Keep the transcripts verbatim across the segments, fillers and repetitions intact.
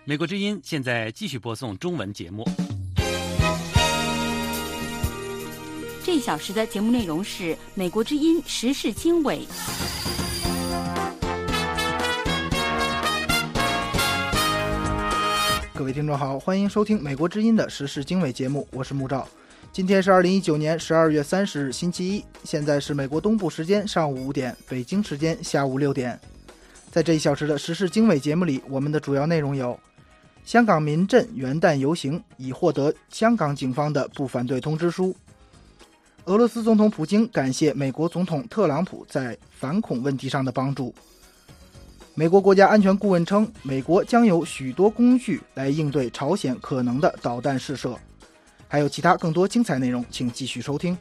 美国之音现在继续播送中文节目。 这一小时的节目内容是美国之音时事经纬。 各位听众好，欢迎收听美国之音的时事经纬节目，我是木照。今天是二零一九年十二月三十日星期一，现在是美国东部时间上午五点，北京时间下午六点。在这一小时的时事经纬节目里，我们的主要内容有：香港民阵元旦游行已获得香港警方的不反对通知书；俄罗斯总统普京感谢美国总统特朗普在反恐问题上的帮助；美国国家安全顾问称，美国将有许多工具来应对朝鲜可能的导弹试射。还有其他更多精彩内容，请继续收听。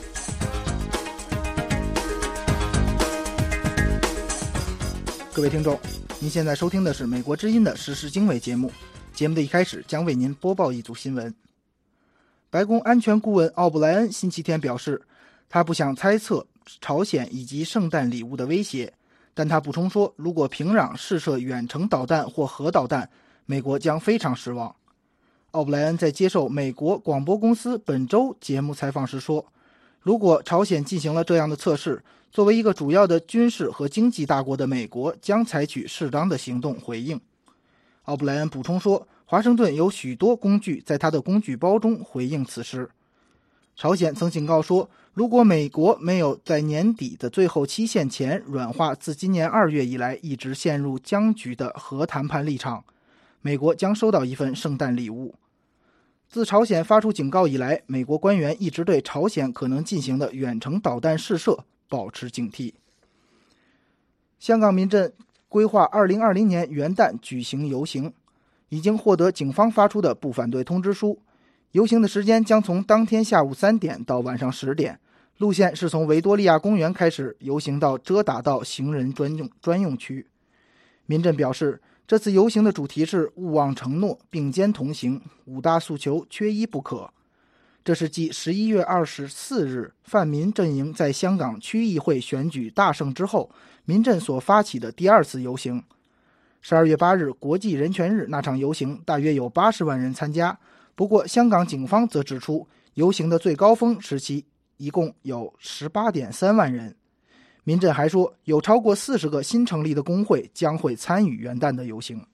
各位听众，您现在收听的是美国之音的时事经纬节目。节目的一开始将为您播报一组新闻。白宫安全顾问奥布莱恩星期天表示，他不想猜测朝鲜以及圣诞礼物的威胁，但他补充说，如果平壤试射远程导弹或核导弹，美国将非常失望。奥布莱恩在接受美国广播公司本周节目采访时说，如果朝鲜进行了这样的测试，作为一个主要的军事和经济大国的美国将采取适当的行动回应。奥布莱恩补充说，华盛顿有许多工具在他的工具包中回应此事。朝鲜曾警告说，如果美国没有在年底的最后期限前软化自今年二月以来一直陷入僵局的核谈判立场，美国将收到一份圣诞礼物。自朝鲜发出警告以来，美国官员一直对朝鲜可能进行的远程导弹试射保持警惕。香港民阵规划二零二零年元旦举行游行，已经获得警方发出的不反对通知书。游行的时间将从当天下午三点到晚上十点，路线是从维多利亚公园开始游行到遮打道行人专用专用区。民阵表示，这次游行的主题是勿忘承诺，并肩同行，五大诉求缺一不可。这是继十一月二十四日泛民阵营在香港区议会选举大胜之后，民阵所发起的第二次游行。十二月八日国际人权日那场游行大约有八十万人参加，不过香港警方则指出，游行的最高峰时期一共有 十八点三万人。民阵还说，有超过四十个新成立的工会将会参与元旦的游行。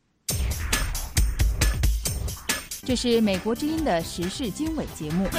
这是美国之音的时事经纬节目。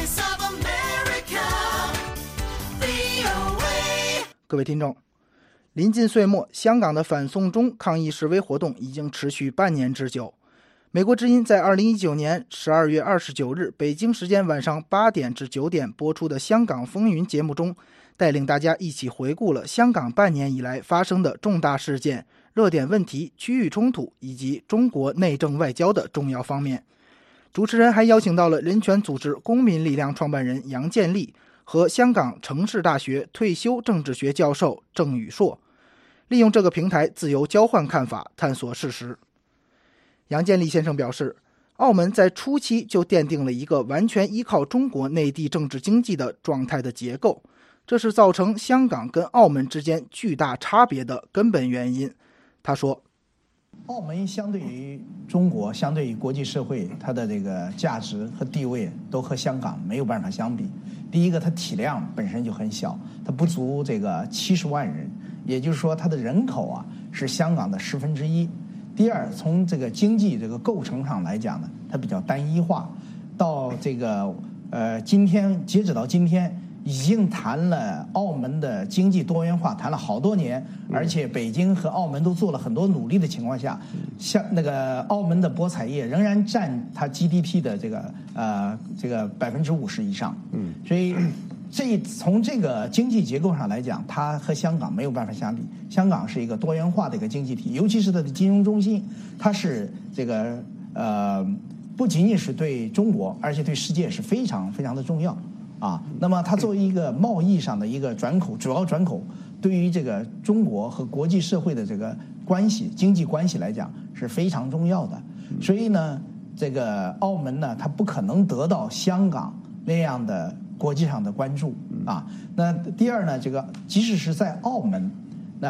各位听众，临近岁末，香港的反送中抗议示威活动已经持续半年之久。美国之音在二零一九年十二月二十九日北京时间晚上八点至九点播出的香港风云节目中，带领大家一起回顾了香港半年以来发生的重大事件、热点问题、区域冲突以及中国内政外交的重要方面。主持人还邀请到了人权组织公民力量创办人杨建立和香港城市大学退休政治学教授郑宇硕，利用这个平台自由交换看法，探索事实。杨建立先生表示，澳门在初期就奠定了一个完全依靠中国内地政治经济的状态的结构，这是造成香港跟澳门之间巨大差别的根本原因。他说， 澳门相对于中国，相对于国际社会，它的这个价值和地位都和香港没有办法相比。第一个，它体量本身就很小，它不足这个七十万人，也就是说它的人口啊是香港的十分之一。第二，从这个经济这个构成上来讲呢，它比较单一化。到这个呃今天，截止到今天，已经谈了澳门的经济多元化，谈了好多年，而且北京和澳门都做了很多努力的情况下，像那个澳门的博彩业仍然占它 G D P 的这个呃这个百分之五十以上。嗯，所以这从这个经济结构上来讲，它和香港没有办法相比。香港是一个多元化的一个经济体，尤其是它的金融中心，它是这个呃不仅仅是对中国，而且对世界是非常非常的重要。啊，那么它作为一个贸易上的一个转口，主要转口，对于这个中国和国际社会的这个关系、经济关系来讲是非常重要的。所以呢，这个澳门呢，它不可能得到香港那样的国际上的关注啊。那第二呢，这个即使是在澳门，那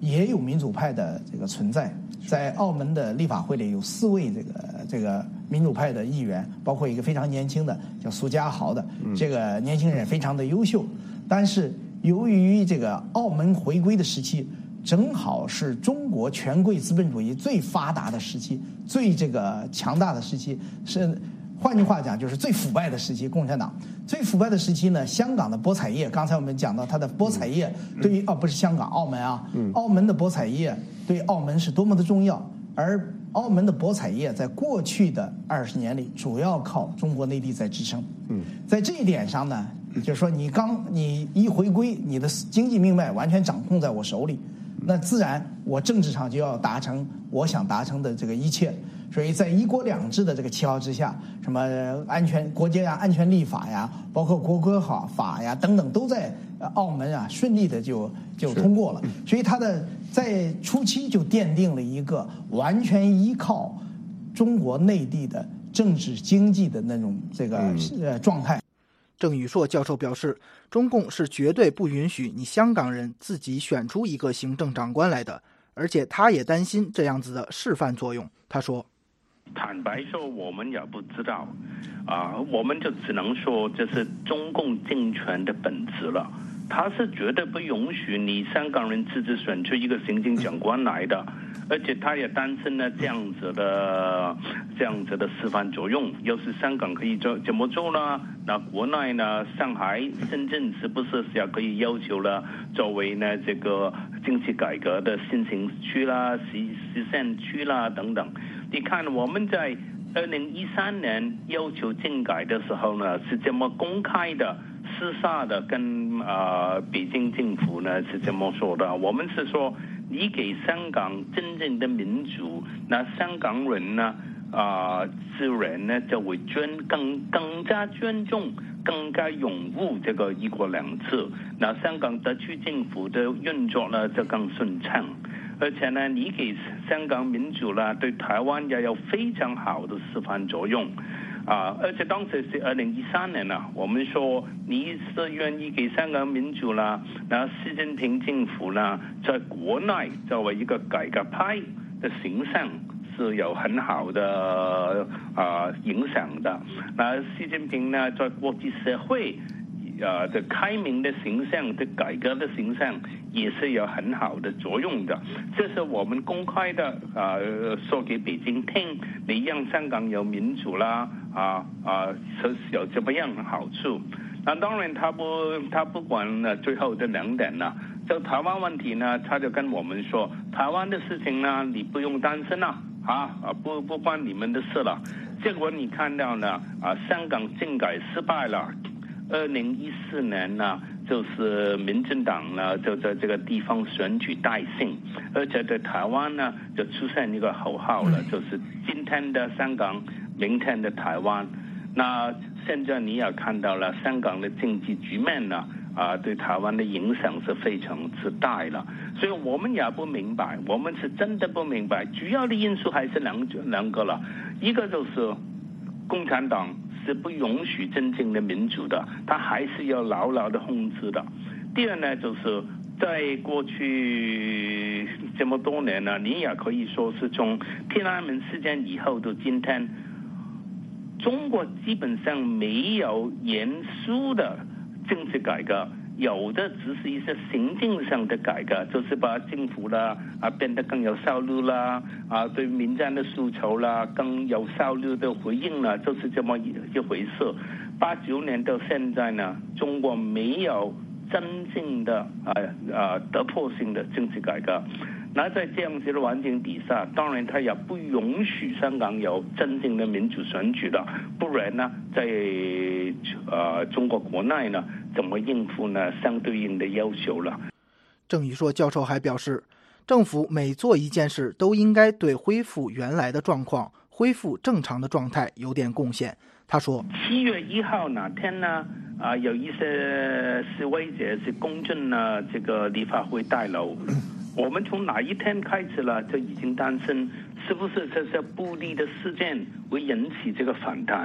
也有民主派的这个存在。在澳门的立法会里有四位这个这个民主派的议员，包括一个非常年轻的叫苏家豪的，这个年轻人非常的优秀。但是由于这个澳门回归的时期，正好是中国权贵资本主义最发达的时期，最这个强大的时期，是换句话讲就是最腐败的时期。共产党最腐败的时期呢，香港的博彩业，刚才我们讲到它的博彩业对于哦不是香港，澳门啊，澳门的博彩业对澳门是多么的重要。而澳门的博彩业在过去的二十年里，主要靠中国内地在支撑。在这一点上呢，就是说你刚你一回归，你的经济命脉完全掌控在我手里，那自然我政治上就要达成我想达成的这个一切。所以在一国两制的这个旗号之下，什么安全国家安全立法呀，包括国歌法法呀等等，都在澳门啊顺利的就就通过了。所以它的在初期就奠定了一个完全依靠中国内地的政治经济的那种这个呃状态。 郑宇硕教授表示，中共是绝对不允许你香港人自己选出一个行政长官来的，而且他也担心这样子的示范作用。他说， 坦白说我们也不知道啊，我们就只能说这是中共政权的本质了，他是绝对不允许你香港人自己选出一个行政长官来的，而且他也担心呢这样子的这样子的示范作用。要是香港可以做怎么做呢？那国内呢，上海、深圳是不是也可以要求了，作为呢这个经济改革的新型区啦、实实现区啦等等。你看我们在二零一三年要求政改的时候呢，是这么公开的、私下的跟呃北京政府呢是这么说的。我们是说，你给香港真正的民主，那香港人呢啊、呃，自然呢就会尊更更加尊重、更加拥护这个一国两制。那香港特区政府的运作呢就更顺畅。而且呢，你给香港民主啦，对台湾也有非常好的示范作用，啊！而且当时是二零一三年啊，我们说你是愿意给香港民主啦，那习近平政府呢，在国内作为一个改革派的形象是有很好的啊影响的。那习近平呢，在国际社会呃的开明的形象、的改革的形象也是有很好的作用的。这是我们公开的呃说给北京听，你让香港有民主啦，啊啊是有怎么样的好处。那当然他不他不管呢最后的两点呢，就台湾问题呢，他就跟我们说，台湾的事情呢你不用担心了啊啊不不关你们的事了。结果你看到呢啊香港政改失败了。二零一四年呢，就是民进党呢就在这个地方选举大胜，而且在台湾呢就出现一个口号了，就是今天的香港，明天的台湾。那现在你也看到了香港的经济局面呢，啊，对台湾的影响是非常之大了。所以我们也不明白，我们是真的不明白，主要的因素还是两两个了，一个就是共产党是不允许真正的民主的，他还是要牢牢的控制的。第二呢，就是在过去这么多年呢，你也可以说是从天安门事件以后到今天，中国基本上没有严肃的政治改革，有的只是一些行政上的改革，就是把政府啦啊变得更有效率啦，啊对民间的诉求啦更有效率的回应了，就是这么一一回事。八九年到现在呢，中国没有真正的啊啊突破性的政治改革。那在这样子的环境底下，当然他也不允许香港有真正的民主选举的，不然呢，在呃中国国内呢，怎么应付呢相对应的要求了？ 郑宇硕教授还表示，政府每做一件事，都应该对恢复原来的状况、恢复正常的状态有点贡献。他说， 七月一号那天呢，啊、呃，有一些示威者是攻进了这个立法会大楼。我们从哪一天开始了，就已经担心是不是这些暴力的事件会引起这个反弹。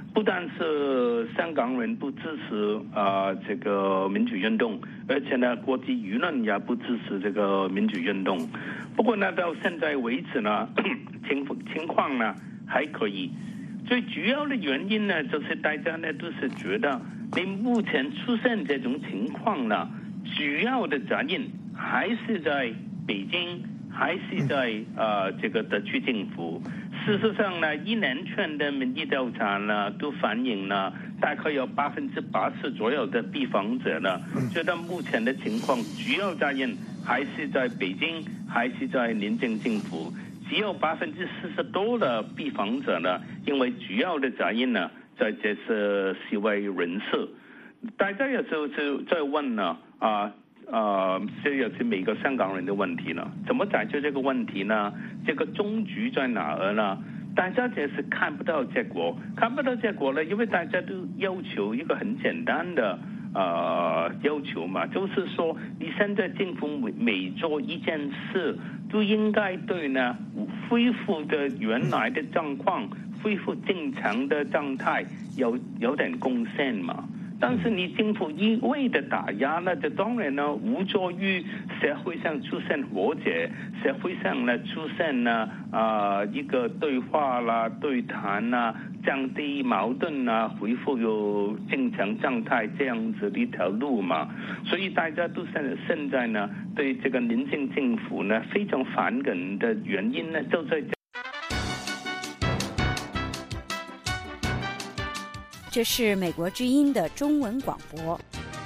不但是香港人不支持啊、呃、这个民主运动，而且呢，国际舆论也不支持这个民主运动。不过呢，到现在为止呢，情情况呢还可以。最主要的原因呢，就是大家呢都是觉得，你目前出现这种情况呢，主要的责任还是在北京，还是在呃这个特区政府。事实上呢，一连串的民意调查呢，都反映呢，大概有百分之八十左右的被访者呢，觉得目前的情况主要责任还是在北京，还是在廉政政府。只有百分之四十多的被访者呢，因为主要的责任呢，在这些示威人士。大家也就是在问呢，啊。呃，这也是每个香港人的问题了。怎么解决这个问题呢？这个终局在哪儿呢？大家也是看不到结果，看不到结果了，因为大家都要求一个很简单的呃要求嘛，就是说你现在政府每每做一件事，都应该对呢恢复的原来的状况，恢复正常的状态有有点贡献嘛。但是你政府一味的打压呢，就当然呢无助于社会上出现和解，社会上呢出现呢啊、呃、一个对话啦、对谈啦，降低矛盾啊，恢复有正常状态这样子的一条路嘛。所以大家都现现在呢对这个廉政政府呢非常反感的原因呢，就在。 这是美国之音的中文广播。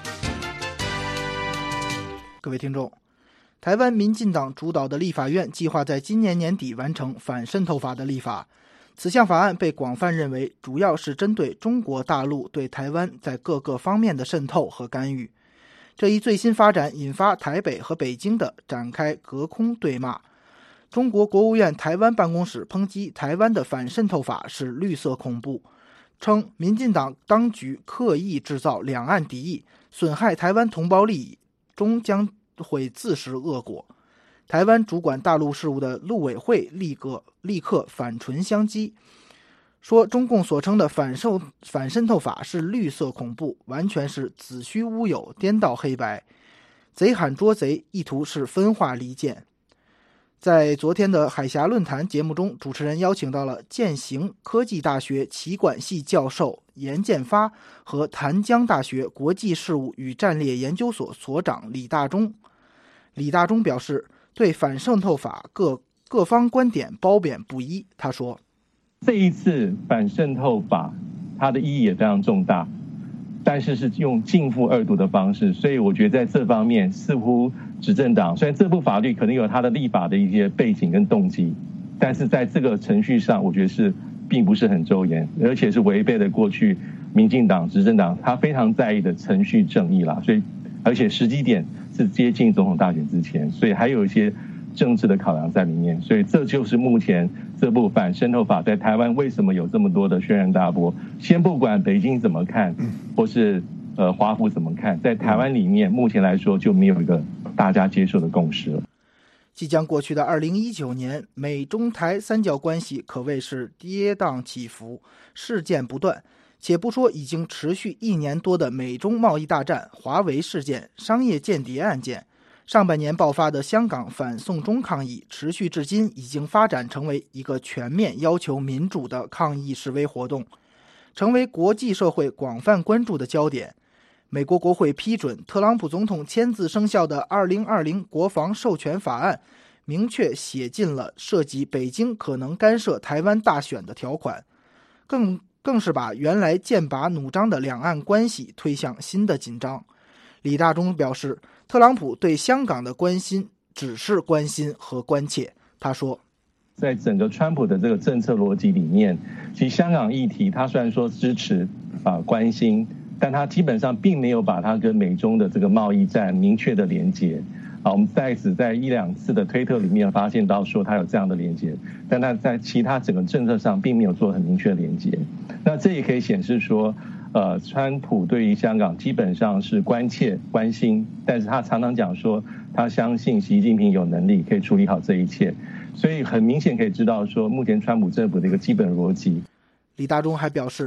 各位听众，台湾民进党主导的立法院计划在今年年底完成反渗透法的立法。此项法案被广泛认为主要是针对中国大陆对台湾在各个方面的渗透和干预。这一最新发展引发台北和北京的展开隔空对骂。中国国务院台湾办公室抨击台湾的反渗透法是绿色恐怖，称民进党当局刻意制造两岸敌意，损害台湾同胞利益，终将会自食恶果。台湾主管大陆事务的陆委会立刻立刻反唇相讥，说中共所称的反受反渗透法是绿色恐怖，完全是子虚乌有，颠倒黑白，贼喊捉贼，意图是分化离间。在昨天的海峡论坛节目中，主持人邀请到了建行科技大学企管系教授严建发和潭江大学国际事务与战略研究所所长李大忠。李大忠表示，对反渗透法各各方观点褒贬不一。他说， 这一次反渗透法它的意义也非常重大，但是是用逕付二读的方式，所以我觉得在这方面似乎执政党虽然这部法律可能有它的立法的一些背景跟动机，但是在这个程序上我觉得是并不是很周延，而且是违背了过去民进党执政党他非常在意的程序正义啦，所以而且时机点是接近总统大选之前，所以还有一些政治的考量在里面，所以这就是目前这部反渗透法在台湾为什么有这么多的轩然大波。先不管北京怎么看，或是呃华府怎么看，在台湾里面目前来说就没有一个大家接受的共识了。 即将过去的二零一九年，美中台三角关系可谓是跌宕起伏，事件不断。且不说已经持续一年多的美中贸易大战、华为事件、商业间谍案件，上半年爆发的香港反送中抗议持续至今，已经发展成为一个全面要求民主的抗议示威活动，成为国际社会广泛关注的焦点。美国国会批准特朗普总统签字生效的二零二零国防授权法案，明确写进了涉及北京可能干涉台湾大选的条款，更更是把原来剑拔弩张的两岸关系推向新的紧张。李大忠表示，特朗普对香港的关心只是关心和关切。他说， 在整个川普的这个政策逻辑里面，其实香港议题他虽然说支持啊、呃、关心，但他基本上并没有把它跟美中的这个贸易战明确的连结。啊，我们在此在一两次的推特里面发现到说他有这样的连结，但他在其他整个政策上并没有做很明确的连结。那这也可以显示说，呃，川普对于香港基本上是关切关心，但是他常常讲说他相信习近平有能力可以处理好这一切，所以很明显可以知道说目前川普政府的一个基本逻辑。 李大忠还表示，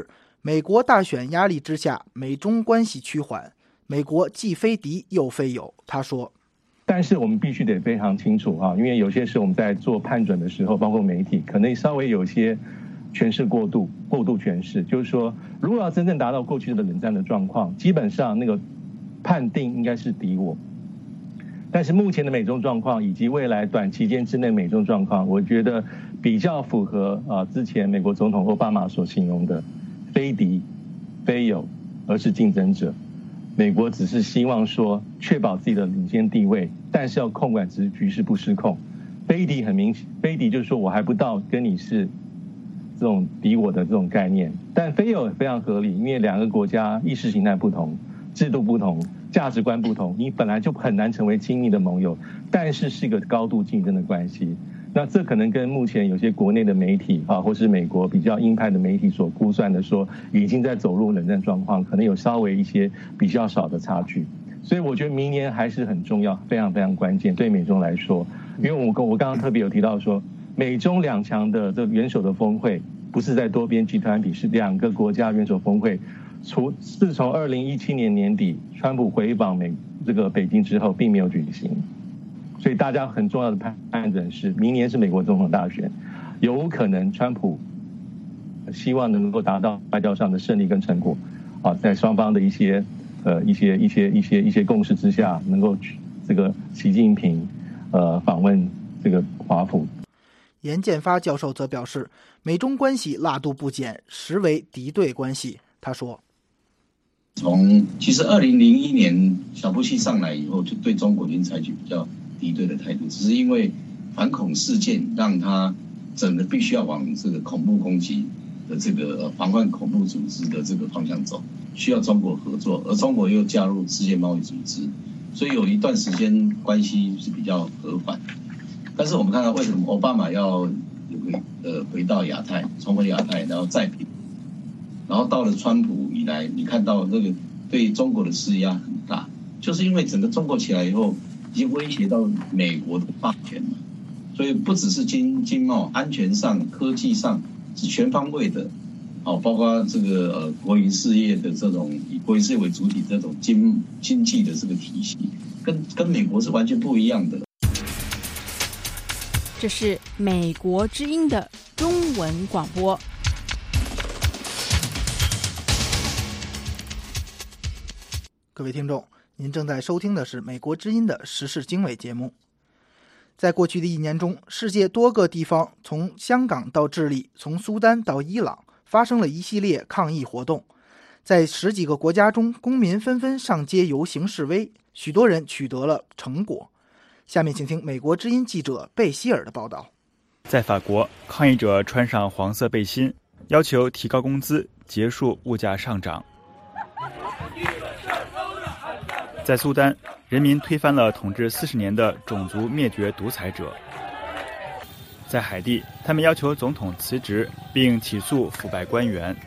美国大选压力之下，美中关系趋缓，美国既非敌又非友。他说， 但是我们必须得非常清楚啊，因为有些事我们在做判准的时候，包括媒体可能稍微有些诠释过度，过度诠释，就是说，如果要真正达到过去的冷战的状况，基本上那个判定应该是敌我。但是目前的美中状况以及未来短期间之内美中状况，我觉得比较符合啊之前美国总统奥巴马所形容的非敌非友，而是竞争者。美国只是希望说确保自己的领先地位，但是要控管局局势不失控。非敌很明显，非敌就是说我还不到跟你是这种敌我的这种概念，但非友非常合理，因为两个国家意识形态不同，制度不同，价值观不同，你本来就很难成为亲密的盟友，但是是一个高度竞争的关系。那这可能跟目前有些国内的媒体啊，或是美国比较鹰派的媒体所估算的说已经在走入冷战状况，可能有稍微一些比较少的差距。所以我觉得明年还是很重要，非常非常关键，对美中来说。因为我我刚刚特别有提到说，美中两强的这元首的峰会不是在多边集团比，是两个国家元首峰会。除自从二零一七年年底川普回访美这个北京之后，并没有举行。所以大家很重要的判判准是，明年是美国总统大选，有可能川普希望能够达到外交上的胜利跟成果，啊，在双方的一些呃一些一些一些一些共识之下，能够这个习近平呃访问这个华府。 严建发教授则表示，美中关系辣度不减，实为敌对关系。他说， 从其实二零零一年小布希上来以后，就对中国已经采取比较敌对的态度，只是因为反恐事件让他整个必须要往这个恐怖攻击的这个防范恐怖组织的这个方向走，需要中国合作，而中国又加入世界贸易组织，所以有一段时间关系是比较和缓。但是我们看到为什么奥巴马要回呃回到亚太，重回亚太，然后再平，然后到了川普以来，你看到那个对中国的施压很大，就是因为整个中国起来以后，已经威胁到美国的霸权了，所以不只是经经贸、安全上、科技上是全方位的，哦，包括这个呃国营事业的这种以国营事业为主体这种经经济的这个体系，跟跟美国是完全不一样的。 这是美国之音的中文广播。 各位听众，您正在收听的是美国之音的时事经纬节目。在过去的一年中，世界多个地方，从香港到智利，从苏丹到伊朗，发生了一系列抗议活动。在十几个国家中，公民纷纷上街游行示威，许多人取得了成果。下面请听美国之音记者贝希尔的报道。 在法国，抗议者穿上黄色背心，要求提高工资，结束物价上涨。在苏丹，人民推翻了统治四十年的种族灭绝独裁者。在海地，他们要求总统辞职，并起诉腐败官员。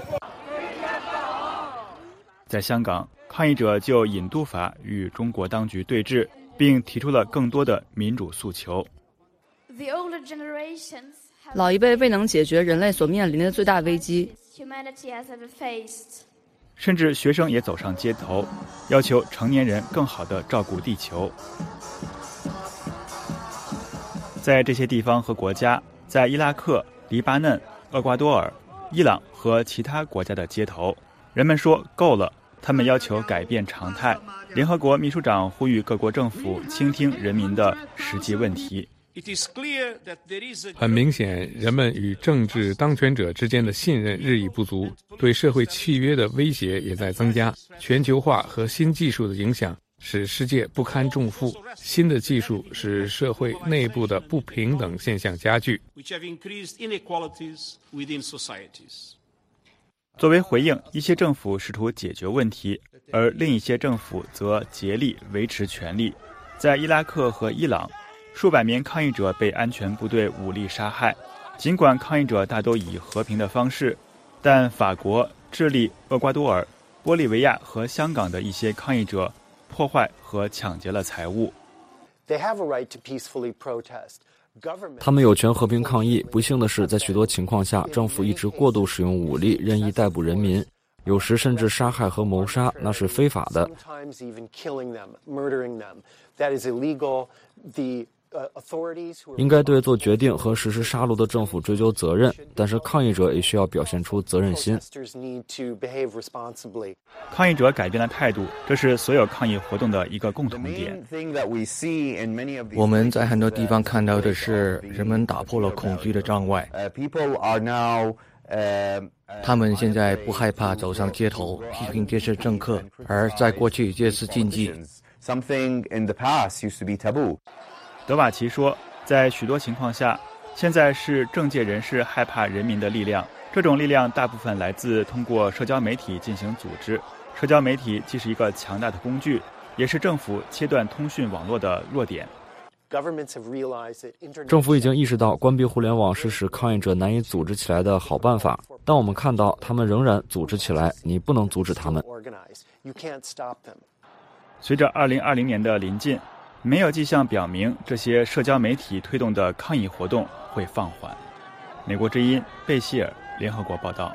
在香港，抗议者就引渡法与中国当局对峙，并提出了更多的民主诉求。 老一辈未能解决人类所面临的最大危机， 甚至学生也走上街头，要求成年人更好地照顾地球。在这些地方和国家，在伊拉克、黎巴嫩、厄瓜多尔、伊朗和其他国家的街头，人们说够了，他们要求改变常态。联合国秘书长呼吁各国政府倾听人民的实际问题。 很明显，人们与政治当权者之间的信任日益不足，对社会契约的威胁也在增加。全球化和新技术的影响使世界不堪重负，新的技术使社会内部的不平等现象加剧。 作为回应，一些政府试图解决问题，而另一些政府则竭力维持权力。在伊拉克和伊朗，数百名抗议者被安全部队武力杀害。尽管抗议者大都以和平的方式，但法国、智利、厄瓜多尔、玻利维亚和香港的一些抗议者破坏和抢劫了财物。 他们有权和平抗议，不幸的是，在许多情况下，政府一直过度使用武力，任意逮捕人民，有时甚至杀害和谋杀，那是非法的。应该对做决定和实施杀戮的政府追究责任，但是抗议者也需要表现出责任心。 抗议者改变了态度，这是所有抗议活动的一个共同点。 我们在很多地方看到的是，人们打破了恐惧的障碍。他们现在不害怕走上街头批评这些政客，而在过去这是禁忌。 德瓦奇说，在许多情况下，现在是政界人士害怕人民的力量，这种力量大部分来自通过社交媒体进行组织。社交媒体既是一个强大的工具，也是政府切断通讯网络的弱点。 政府已经意识到关闭互联网是使抗议者难以组织起来的好办法，但我们看到他们仍然组织起来，你不能阻止他们。 随着二零二零年的临近，没有迹象表明这些社交媒体推动的抗议活动会放缓。美国之音贝希尔联合国报道。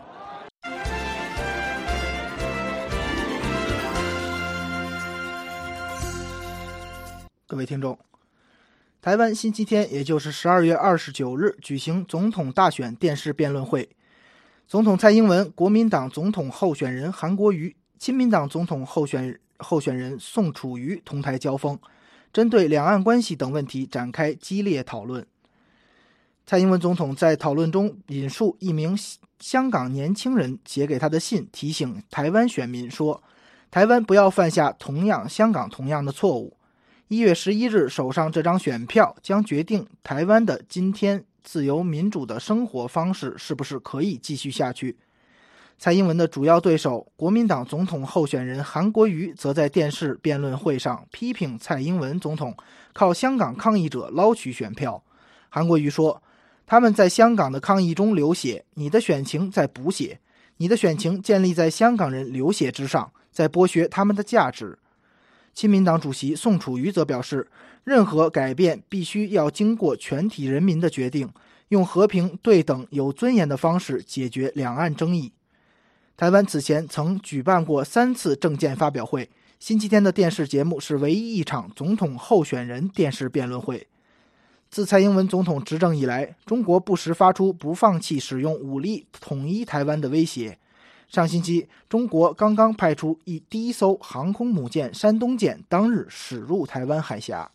各位听众，台湾星期天，也就是十二月二十九日举行总统大选电视辩论会，总统蔡英文、国民党总统候选人韩国瑜、亲民党总统候选候选人宋楚瑜同台交锋，针对两岸关系等问题展开激烈讨论。蔡英文总统在讨论中引述一名香港年轻人写给他的信，提醒台湾选民说，台湾不要犯下同样香港同样的错误。一月十一日手上这张选票将决定台湾的今天自由民主的生活方式是不是可以继续下去。蔡英文的主要对手国民党总统候选人韩国瑜则在电视辩论会上批评蔡英文总统靠香港抗议者捞取选票。韩国瑜说，他们在香港的抗议中流血，你的选情在补血，你的选情建立在香港人流血之上，在剥削他们的价值。亲民党主席宋楚瑜则表示，任何改变必须要经过全体人民的决定，用和平、对等、有尊严的方式解决两岸争议。台湾此前曾举办过三次政见发表会，星期天的电视节目是唯一一场总统候选人电视辩论会。自蔡英文总统执政以来，中国不时发出不放弃使用武力统一台湾的威胁。上星期，中国刚刚派出一第一艘航空母舰山东舰当日驶入台湾海峡。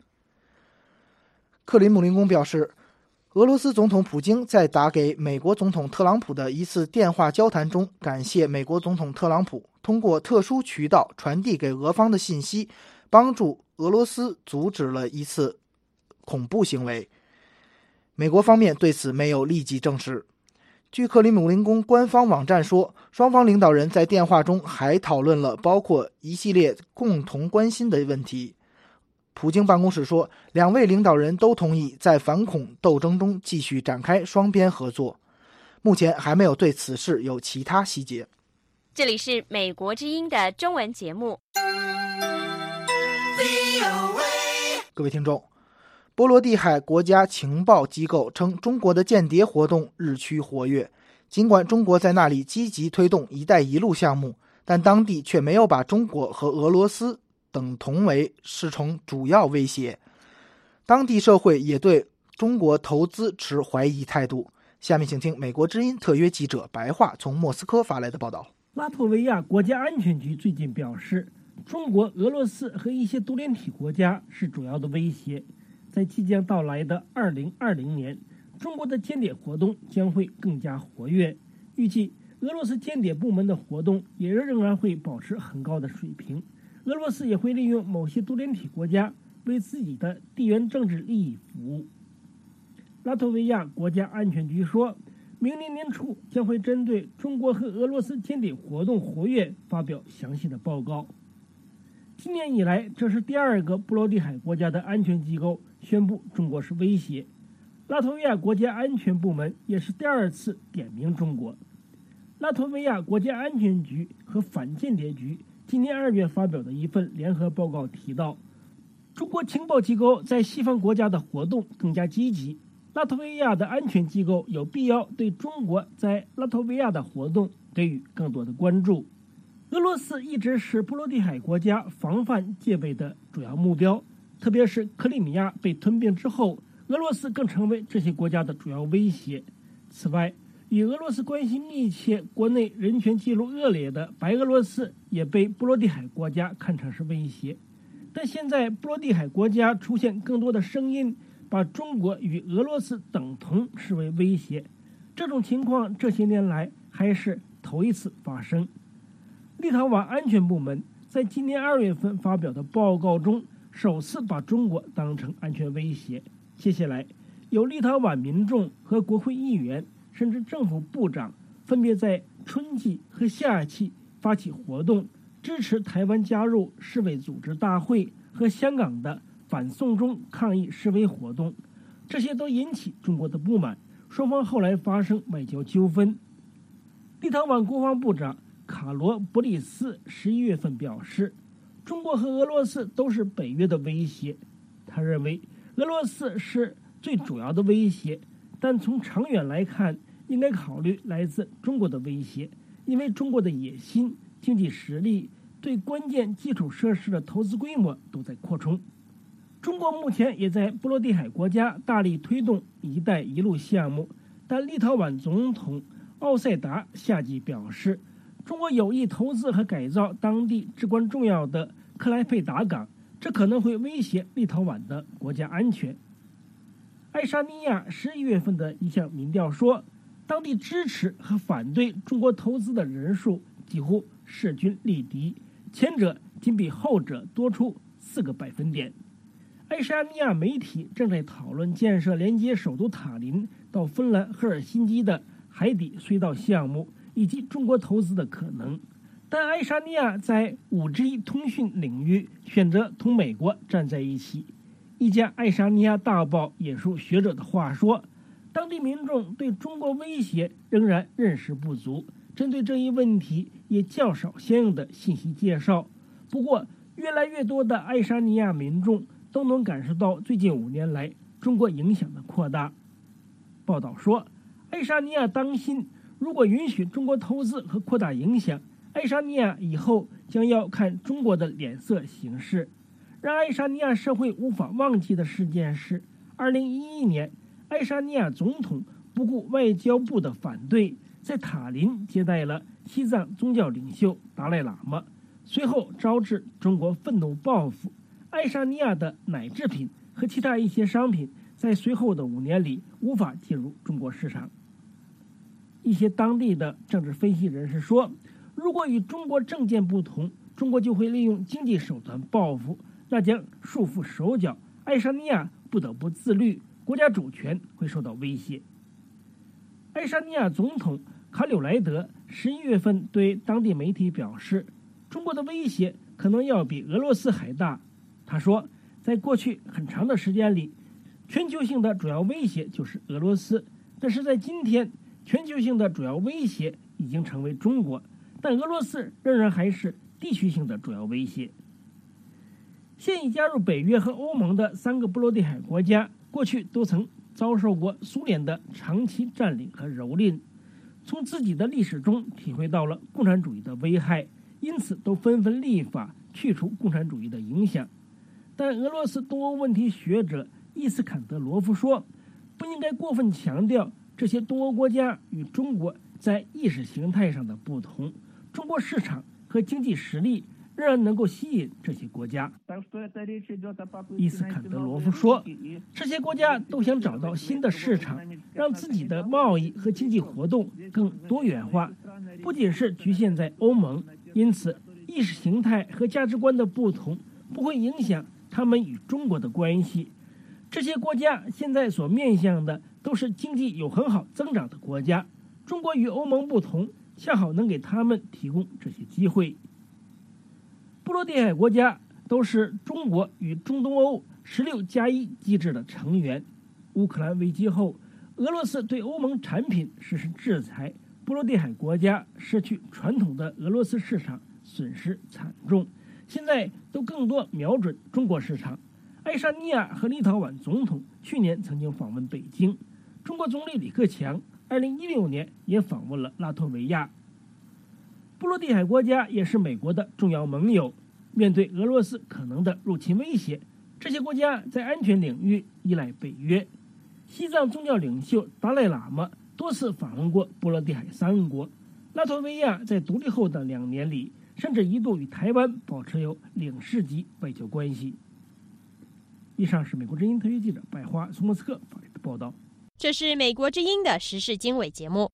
克林姆林宫表示，俄罗斯总统普京在打给美国总统特朗普的一次电话交谈中，感谢美国总统特朗普通过特殊渠道传递给俄方的信息，帮助俄罗斯阻止了一次恐怖行为。美国方面对此没有立即证实。据克林姆林宫官方网站说，双方领导人在电话中还讨论了包括一系列共同关心的问题。普京办公室说，两位领导人都同意在反恐斗争中继续展开双边合作。目前还没有对此事有其他细节。 这里是美国之音的中文节目。 各位听众，波罗的海国家情报机构称，中国的间谍活动日趋活跃。尽管中国在那里积极推动“一带一路”项目，但当地却没有把中国和俄罗斯等同为视成主要威胁。当地社会也对中国投资持怀疑态度。下面请听美国之音特约记者白桦从莫斯科发来的报道。 拉脱维亚国家安全局最近表示，中国、俄罗斯和一些多联体国家是主要的威胁。在即将到来的二零二零年，中国的间谍活动将会更加活跃。预计俄罗斯间谍部门的活动也仍然会保持很高的水平。俄罗斯也会利用某些多联体国家为自己的地缘政治利益服务。拉脱维亚国家安全局说，明年年初将会针对中国和俄罗斯间谍活动活跃发表详细的报告。今年以来，这是第二个波罗的海国家的安全机构宣布中国是威胁。拉脱维亚国家安全部门也是第二次点名中国。拉脱维亚国家安全局和反间谍局今年二月发表的一份联合报告提到， 中国情报机构在西方国家的活动更加积极，拉脱维亚的安全机构有必要对中国在拉脱维亚的活动给予更多的关注。俄罗斯一直是波罗的海国家防范戒备的主要目标，特别是克里米亚被吞并之后，俄罗斯更成为这些国家的主要威胁。此外，与俄罗斯关系密切、国内人权记录恶劣的白俄罗斯也被波罗的海国家看成是威胁。但现在波罗的海国家出现更多的声音，把中国与俄罗斯等同视为威胁。这种情况这些年来还是头一次发生。立陶宛安全部门在今年二月份发表的报告中，首次把中国当成安全威胁。接下来，有立陶宛民众和国会议员，甚至政府部长，分别在春季和夏季发起活动，支持台湾加入世卫组织大会和香港的反送中抗议示威活动，这些都引起中国的不满，双方后来发生外交纠纷。立陶宛国防部长卡罗博里斯十一月份表示，中国和俄罗斯都是北约的威胁。他认为俄罗斯是最主要的威胁，但从长远来看，应该考虑来自中国的威胁，因为中国的野心、经济实力、对关键基础设施的投资规模都在扩充。中国目前也在波罗的海国家大力推动“一带一路”项目，但立陶宛总统奥塞达夏季表示，中国有意投资和改造当地至关重要的克莱佩达港，这可能会威胁立陶宛的国家安全。爱沙尼亚十一月份的一项民调说，当地支持和反对中国投资的人数几乎势均力敌，前者仅比后者多出四个百分点。爱沙尼亚媒体正在讨论建设连接首都塔林到芬兰赫尔辛基的海底隧道项目以及中国投资的可能，但爱沙尼亚在 五 G 通讯领域选择同美国站在一起。一家爱沙尼亚大报引述学者的话说，当地民众对中国威胁仍然认识不足，针对这一问题也较少相应的信息介绍。不过，越来越多的爱沙尼亚民众都能感受到最近五年来中国影响的扩大。报道说，爱沙尼亚当心，如果允许中国投资和扩大影响，爱沙尼亚以后将要看中国的脸色行事。让爱沙尼亚社会无法忘记的事件是，二零一一年，爱沙尼亚总统不顾外交部的反对，在塔林接待了西藏宗教领袖达赖喇嘛，随后招致中国愤怒报复。爱沙尼亚的奶制品和其他一些商品在随后的五年里无法进入中国市场。一些当地的政治分析人士说，如果与中国政见不同，中国就会利用经济手段报复，那将束缚手脚，爱沙尼亚不得不自律，国家主权会受到威胁。爱沙尼亚总统卡柳莱德十一月份对当地媒体表示，中国的威胁可能要比俄罗斯还大。他说，在过去很长的时间里，全球性的主要威胁就是俄罗斯，但是在今天，全球性的主要威胁已经成为中国，但俄罗斯仍然还是地区性的主要威胁。现已加入北约和欧盟的三个波罗的海国家，过去都曾遭受过苏联的长期占领和蹂躏，从自己的历史中体会到了共产主义的危害，因此都纷纷立法去除共产主义的影响。但俄罗斯东欧问题学者伊斯坎德罗夫说，不应该过分强调这些东欧国家与中国在意识形态上的不同，中国市场和经济实力仍然能够吸引这些国家。伊斯坎德罗夫说，这些国家都想找到新的市场，让自己的贸易和经济活动更多元化，不仅是局限在欧盟，因此意识形态和价值观的不同不会影响他们与中国的关系。这些国家现在所面向的都是经济有很好增长的国家，中国与欧盟不同，恰好能给他们提供这些机会。波罗的海国家都是中国与中东欧十六加一机制的成员。乌克兰危机后，俄罗斯对欧盟产品实施制裁，波罗的海国家失去传统的俄罗斯市场，损失惨重。现在都更多瞄准中国市场。 爱沙尼亚和立陶宛总统去年曾经访问北京，中国总理李克强二零一六年也访问了拉脱维亚。波罗的海国家也是美国的重要盟友，面对俄罗斯可能的入侵威胁，这些国家在安全领域依赖北约。西藏宗教领袖达赖喇嘛多次访问过波罗的海三国，拉脱维亚在独立后的两年里，甚至一度与台湾保持有领事级外交关系。以上是美国之音特约记者百花从莫斯科发来的报道。 这是美国之音的时事经纬节目。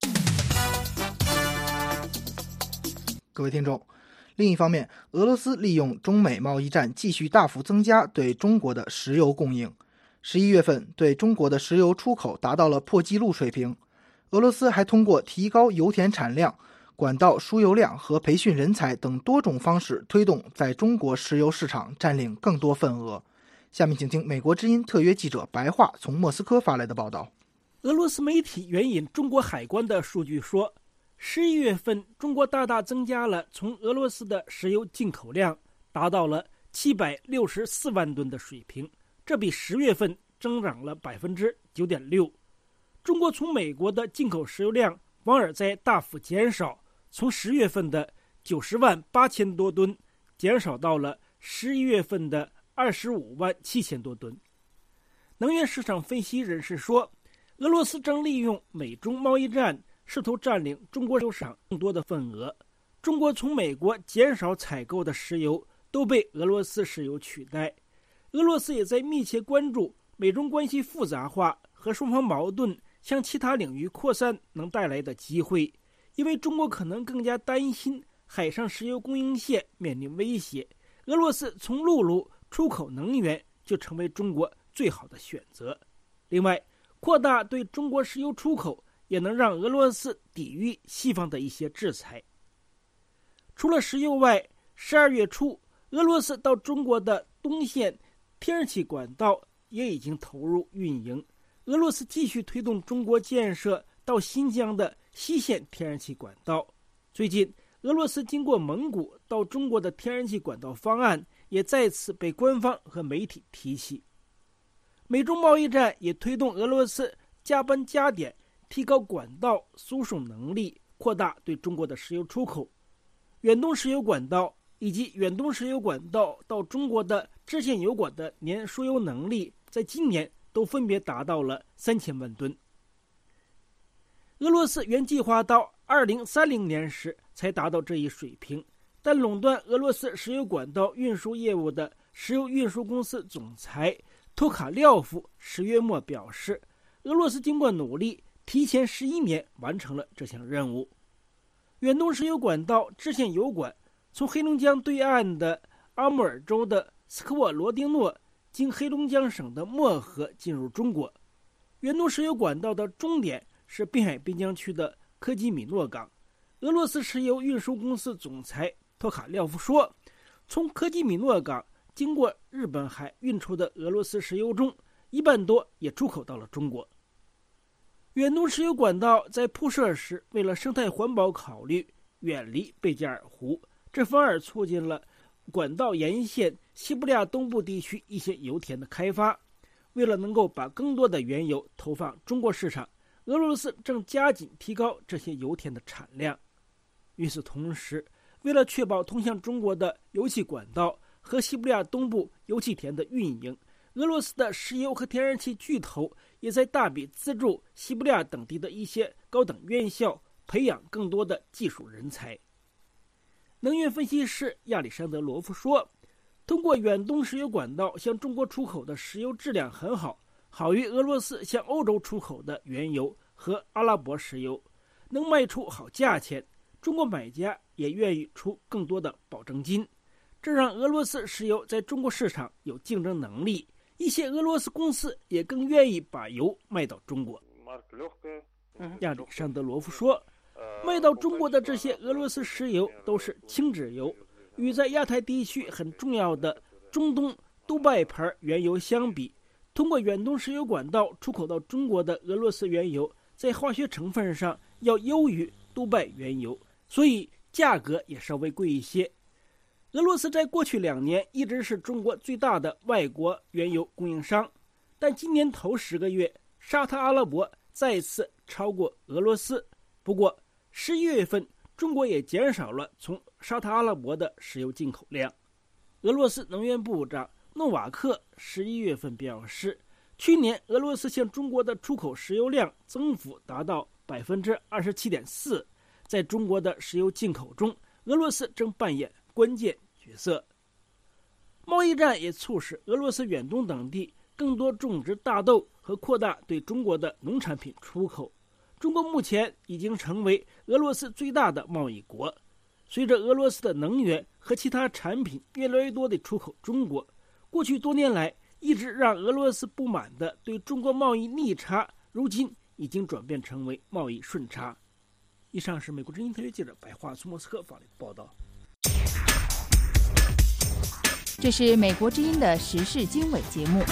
各位听众，另一方面，俄罗斯利用中美贸易战继续大幅增加对中国的石油供应。十一月份对中国的石油出口达到了破纪录水平。俄罗斯还通过提高油田产量、管道输油量和培训人才等多种方式，推动在中国石油市场占领更多份额。下面请听美国之音特约记者白桦从莫斯科发来的报道。 俄罗斯媒体援引中国海关的数据说，十一月份中国大大增加了从俄罗斯的石油进口量，达到了七百六十四万吨的水平，这比十月份增长了百分之九点六。中国从美国的进口石油量反而在大幅减少，从十月份的九十万八千多吨减少到了十一月份的二十五万七千多吨。能源市场分析人士说，俄罗斯正利用美中贸易战试图占领中国石油市场更多的份额。中国从美国减少采购的石油都被俄罗斯石油取代。俄罗斯也在密切关注美中关系复杂化和双方矛盾向其他领域扩散能带来的机会，因为中国可能更加担心海上石油供应线面临威胁，俄罗斯从陆路出口能源就成为中国最好的选择。另外，扩大对中国石油出口也能让俄罗斯抵御西方的一些制裁。除了石油外，十二月初，俄罗斯到中国的东线天然气管道也已经投入运营。俄罗斯继续推动中国建设到新疆的西线天然气管道。最近，俄罗斯经过蒙古到中国的天然气管道方案也再次被官方和媒体提起。美中贸易战也推动俄罗斯加班加点提高管道输送能力，扩大对中国的石油出口。远东石油管道以及远东石油管道到中国的支线油管的年输油能力，在今年都分别达到了三千万吨。俄罗斯原计划到二零三零年时才达到这一水平，但垄断俄罗斯石油管道运输业务的石油运输公司总裁托卡廖夫十月末表示，俄罗斯经过努力，提前十一年完成了这项任务。远东石油管道支线油管从黑龙江对岸的阿穆尔州的斯科沃罗丁诺，经黑龙江省的漠河进入中国。远东石油管道的终点是滨海边疆区的科基米诺港。俄罗斯石油运输公司总裁托卡廖夫说，从科基米诺港经过日本海运出的俄罗斯石油中，一半多也出口到了中国。远东石油管道在铺设时，为了生态环保考虑，远离贝加尔湖，这反而促进了管道沿线西伯利亚东部地区一些油田的开发。为了能够把更多的原油投放中国市场，俄罗斯正加紧提高这些油田的产量。与此同时，为了确保通向中国的油气管道和西伯利亚东部油气田的运营，俄罗斯的石油和天然气巨头也在大笔资助西伯利亚等地的一些高等院校，培养更多的技术人才。能源分析师亚历山德罗夫说，通过远东石油管道向中国出口的石油质量很好，好于俄罗斯向欧洲出口的原油和阿拉伯石油，能卖出好价钱，中国买家也愿意出更多的保证金，这让俄罗斯石油在中国市场有竞争能力。一些俄罗斯公司也更愿意把油卖到中国。亚历山德罗夫说，卖到中国的这些俄罗斯石油都是轻质油，与在亚太地区很重要的中东杜拜牌原油相比，通过远东石油管道出口到中国的俄罗斯原油在化学成分上要优于杜拜原油，所以价格也稍微贵一些。 俄罗斯在过去两年一直是中国最大的外国原油供应商，但今年头十个月，沙特阿拉伯再次超过俄罗斯。不过，十一月份，中国也减少了从沙特阿拉伯的石油进口量。俄罗斯能源部长诺瓦克十一月份表示，去年俄罗斯向中国的出口石油量增幅达到百分之二十七点四，在中国的石油进口中，俄罗斯正扮演关键角色。贸易战也促使俄罗斯远东等地更多种植大豆和扩大对中国的农产品出口。中国目前已经成为俄罗斯最大的贸易国。随着俄罗斯的能源和其他产品越来越多地出口中国，过去多年来一直让俄罗斯不满的对中国贸易逆差，如今已经转变成为贸易顺差。以上是美国之音特约记者白桦从莫斯科发来的报道。 这是美国之音的时事经纬节目。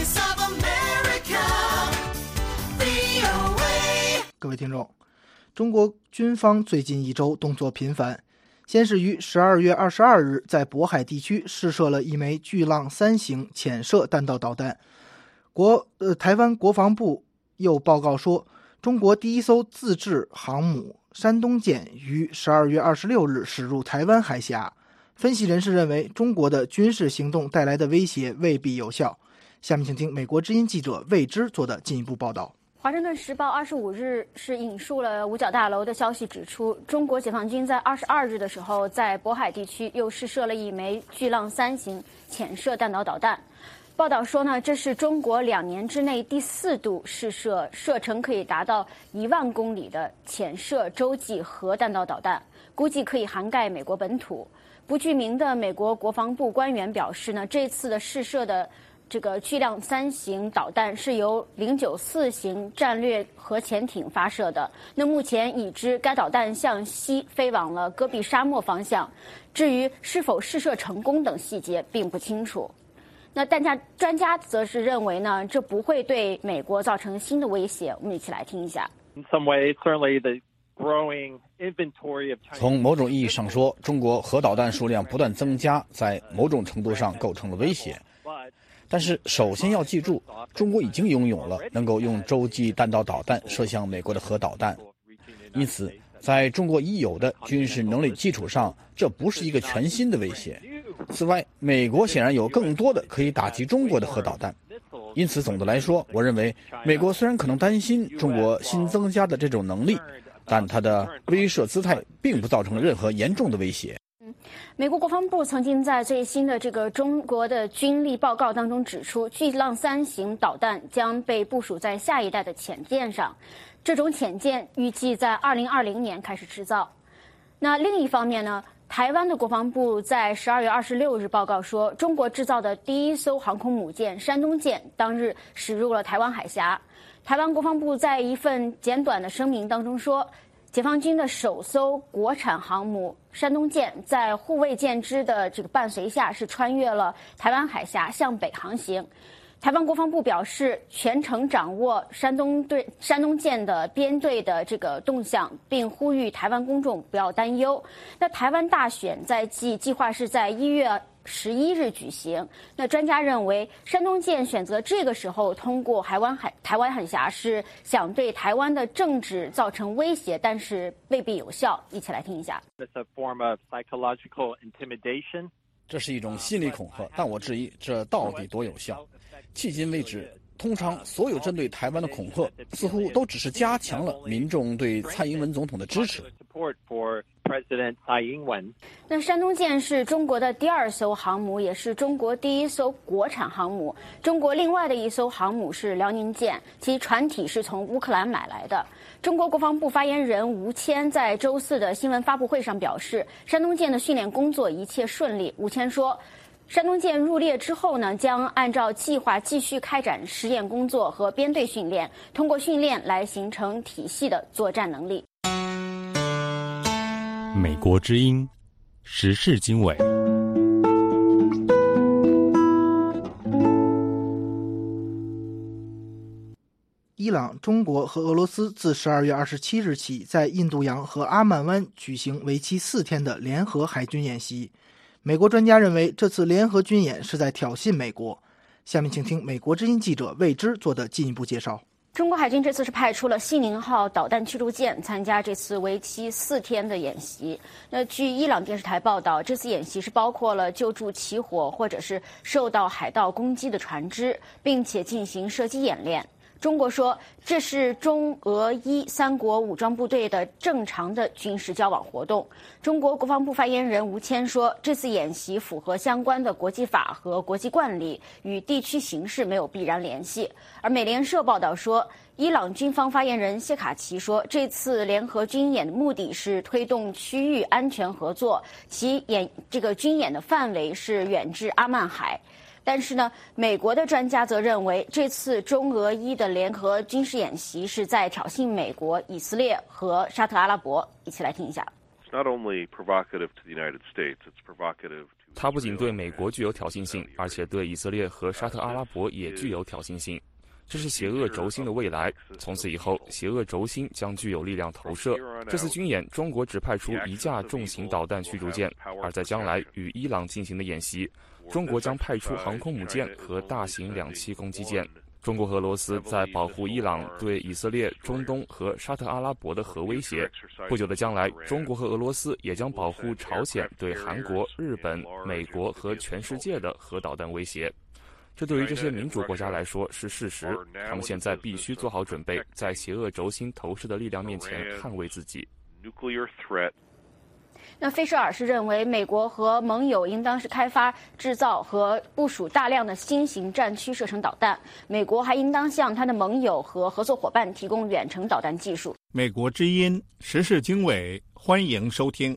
各位听众，中国军方最近一周动作频繁，先是于十二月二十二日在渤海地区试射了一枚巨浪三型潜射弹道导弹。国呃，台湾国防部又报告说，中国第一艘自制航母山东舰于十二月二十六日驶入台湾海峡。分析人士认为，中国的军事行动带来的威胁未必有效。下面请听美国之音记者魏之做的进一步报道。 华盛顿时报二十五日是引述了五角大楼的消息指出，中国解放军在二十二日的时候，在渤海地区又试射了一枚巨浪三型潜射弹道导弹。报道说呢，这是中国两年之内第四度试射射程可以达到一万公里的潜射洲际核弹道导弹，估计可以涵盖美国本土。不具名的美国国防部官员表示呢，这次的试射的这个巨浪三型导弹是由零九四型战略核潜艇发射的。那目前已知该导弹向西飞往了戈壁沙漠方向，至于是否试射成功等细节并不清楚。那弹价专家则是认为呢，这不会对美国造成新的威胁。我们一起来听一下。 In some way, certainly the从某种意义上说，中国核导弹数量不断增加，在某种程度上构成了威胁。但是首先要记住，中国已经拥有了能够用洲际弹道导弹射向美国的核导弹，因此在中国已有的军事能力基础上，这不是一个全新的威胁。此外，美国显然有更多的可以打击中国的核导弹。因此总的来说，我认为美国虽然可能担心中国新增加的这种能力，但它的威慑姿态并不造成任何严重的威胁。 嗯，美国国防部曾经在最新的这个中国的军力报告当中指出，巨浪三型导弹将被部署在下一代的潜舰上，这种潜舰预计在二零二零年开始制造。那另一方面呢，台湾的国防部在十二月二十六日报告说，中国制造的第一艘航空母舰山东舰当日驶入了台湾海峡。台湾国防部在一份简短的声明当中说，解放军的首艘国产航母山东舰在护卫舰只的这个伴随下，是穿越了台湾海峡向北航行。台湾国防部表示，全程掌握山东队山东舰的编队的这个动向，并呼吁台湾公众不要担忧。那台湾大选在即计划是在一月十一日举行。那专家认为，山东舰选择这个时候通过台湾海台湾海峡，是想对台湾的政治造成威胁，但是未必有效。一起来听一下。 这是一种心理恐吓，但我质疑这到底多有效。迄今为止，通常所有针对台湾的恐吓似乎都只是加强了民众对蔡英文总统的支持。 那山东舰是中国的第二艘航母，也是中国第一艘国产航母。中国另外的一艘航母是辽宁舰，其船体是从乌克兰买来的。中国国防部发言人吴谦在周四的新闻发布会上表示，山东舰的训练工作一切顺利。吴谦说，山东舰入列之后呢，将按照计划继续开展实验工作和编队训练，通过训练来形成体系的作战能力。 美国之音时事经纬。 伊朗、中国和俄罗斯自十二月二十七日起在印度洋和阿曼湾举行为期四天的联合海军演习。 美国专家认为，这次联合军演是在挑衅美国。下面请听美国之音记者魏之做的进一步介绍。 中国海军这次是派出了西宁号导弹驱逐舰参加这次为期四天的演习。那据伊朗电视台报道，这次演习是包括了救助起火或者是受到海盗攻击的船只，并且进行射击演练。中国说，这是中俄伊三国武装部队的正常的军事交往活动。中国国防部发言人吴谦说，这次演习符合相关的国际法和国际惯例，与地区形势没有必然联系。而美联社报道说，伊朗军方发言人谢卡奇说，这次联合军演的目的是推动区域安全合作，其演这个军演的范围是远至阿曼海。但是呢，美国的专家则认为，这次中俄伊的联合军事演习是在挑衅美国、以色列和沙特阿拉伯。一起来听一下。 它不仅对美国具有挑衅性，而且对以色列和沙特阿拉伯也具有挑衅性。这是邪恶轴心的未来，从此以后，邪恶轴心将具有力量投射。这次军演，中国只派出一架重型导弹驱逐舰，而在将来与伊朗进行的演习，中国将派出航空母舰和大型两栖攻击舰。中国和俄罗斯在保护伊朗对以色列、中东和沙特阿拉伯的核威胁。不久的将来，中国和俄罗斯也将保护朝鲜对韩国、日本、美国和全世界的核导弹威胁。这对于这些民主国家来说是事实，他们现在必须做好准备，在邪恶轴心投射的力量面前捍卫自己。 那费舍尔是认为，美国和盟友应当是开发、制造和部署大量的新型战区射程导弹。美国还应当向他的盟友和合作伙伴提供远程导弹技术。 美国之音时事经纬，欢迎收听。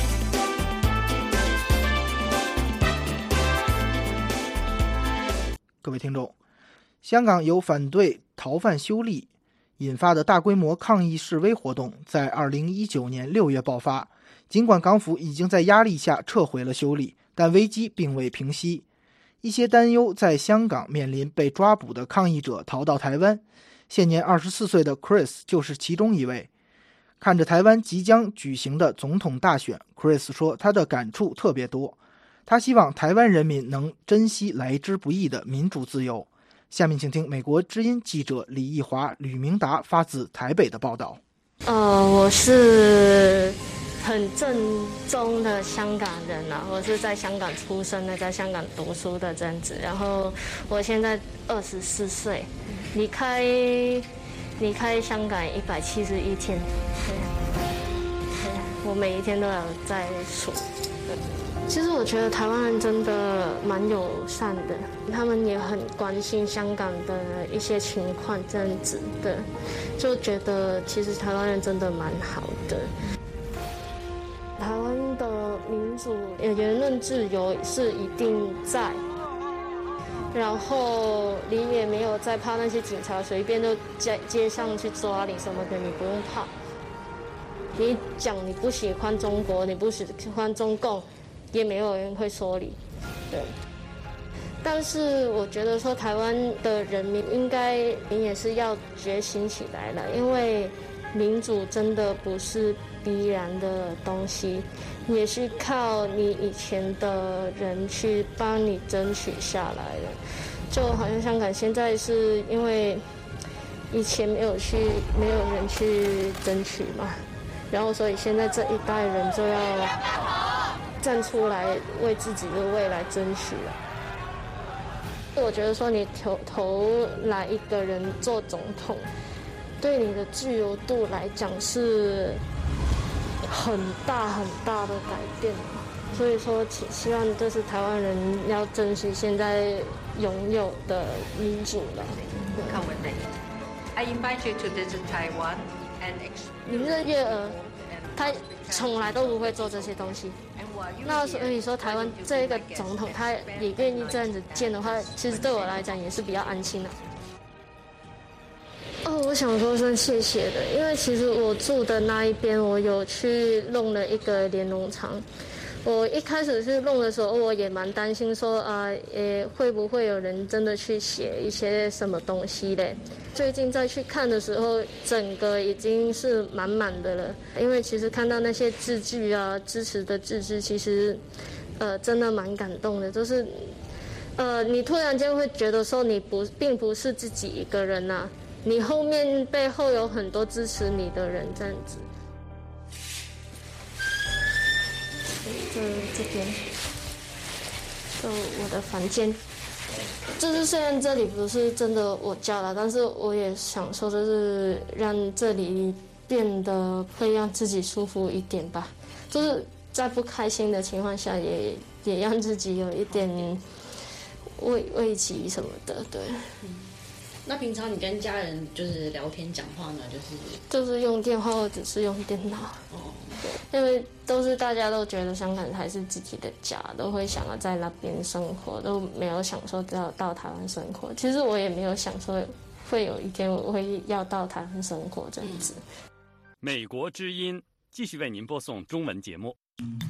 各位听众，香港有反对逃犯修例引发的大规模抗议示威活动在二零一九年六月爆发。尽管港府已经在压力下撤回了修例，但危机并未平息。一些担忧在香港面临被抓捕的抗议者逃到台湾，现年二十四岁的 Chris 就是其中一位。看着台湾即将举行的总统大选， Chris 说他的感触特别多。他希望台湾人民能珍惜来之不易的民主自由。下面请听美国之音记者李义华、吕明达发自台北的报道。 呃，我是很正宗的香港人啊，我是在香港出生的，在香港读书的这样子。然后我现在二十四岁，离开离开香港一百七十一天，对，对，我每一天都有在数。其实我觉得台湾人真的蛮友善的，他们也很关心香港的一些情况，这样子的，就觉得其实台湾人真的蛮好的。台湾的民主、言论自由是一定在，然后你也没有再怕那些警察随便就街街上去抓你什么的，你不用怕。你讲你不喜欢中国，你不喜欢中共，也没有人会说你，对。但是我觉得说台湾的人民应该也是要觉醒起来了，因为民主真的不是必然的东西，也是靠你以前的人去帮你争取下来的。就好像香港现在是因为以前没有去，没有人去争取嘛，然后所以现在这一代人就要站出来为自己的未来争取了。我觉得说你投投来一个人做总统，对你的自由度来讲是很大很大的改变，所以说希望这是台湾人要珍惜现在拥有的民主了。 Come with me. I invite you to visit Taiwan and. 林郑月娥，她从来都不会做这些东西。那所以说，台湾这一个总统，他也愿意这样子建的话，其实对我来讲也是比较安心的。哦，我想说声谢谢的，因为其实我住的那一边，我有去弄了一个连农场。我一开始去弄的时候，我也蛮担心说啊，呃，会不会有人真的去写一些什么东西嘞？最近再去看的时候，整个已经是满满的了。因为其实看到那些字句啊，支持的字句，其实呃，真的蛮感动的，就是，呃，你突然间会觉得说你不并不是自己一个人呐、啊，你后面背后有很多支持你的人这样子。这这边，就我的房间。就是虽然这里不是真的我家了，但是我也想说，就是让这里变得会让自己舒服一点吧。就是在不开心的情况下也，也也让自己有一点慰慰藉什么的，对。 嗯，那平常你跟家人就是聊天讲话呢，就是就是用电话或者是用电脑。哦，对，因为都是大家都觉得香港才是自己的家，都会想要在那边生活，都没有想说要到台湾生活。其实我也没有想说会有一天我会要到台湾生活这样子。 美国之音继续为您播送中文节目。